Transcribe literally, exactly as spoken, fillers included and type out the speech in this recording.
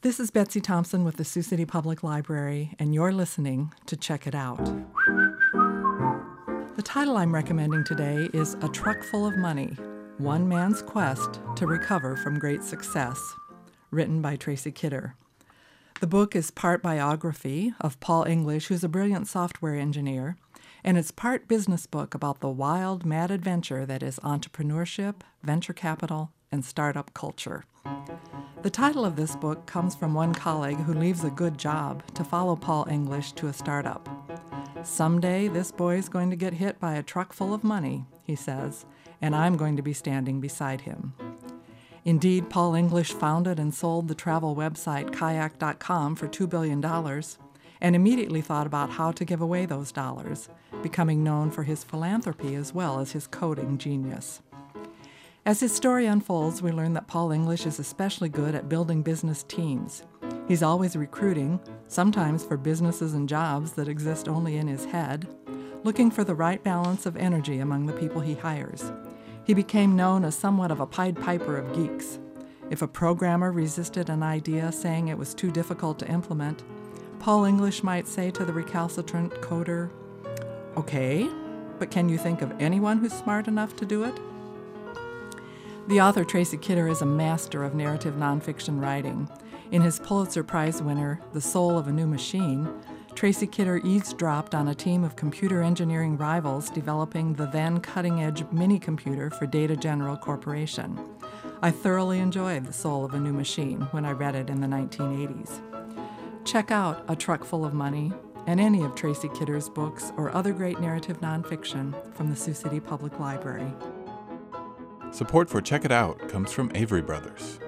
This is Betsy Thompson with the Sioux City Public Library, and you're listening to Check It Out. The title I'm recommending today is A Truck Full of Money, One Man's Quest to Recover from Great Success, written by Tracy Kidder. The book is part biography of Paul English, who's a brilliant software engineer, and it's part business book about the wild, mad adventure that is entrepreneurship, venture capital, and startup culture. The title of this book comes from one colleague who leaves a good job to follow Paul English to a startup. Someday this boy's going to get hit by a truck full of money, he says, and I'm going to be standing beside him. Indeed, Paul English founded and sold the travel website kayak dot com for two billion dollars and immediately thought about how to give away those dollars, becoming known for his philanthropy as well as his coding genius. As his story unfolds, we learn that Paul English is especially good at building business teams. He's always recruiting, sometimes for businesses and jobs that exist only in his head, looking for the right balance of energy among the people he hires. He became known as somewhat of a Pied Piper of geeks. If a programmer resisted an idea saying it was too difficult to implement, Paul English might say to the recalcitrant coder, "Okay, but can you think of anyone who's smart enough to do it?" The author Tracy Kidder is a master of narrative nonfiction writing. In his Pulitzer Prize winner, The Soul of a New Machine, Tracy Kidder eavesdropped on a team of computer engineering rivals developing the then cutting-edge mini-computer for Data General Corporation. I thoroughly enjoyed The Soul of a New Machine when I read it in the nineteen eighties. Check out A Truck Full of Money and any of Tracy Kidder's books or other great narrative nonfiction from the Sioux City Public Library. Support for Check It Out comes from Avery Brothers.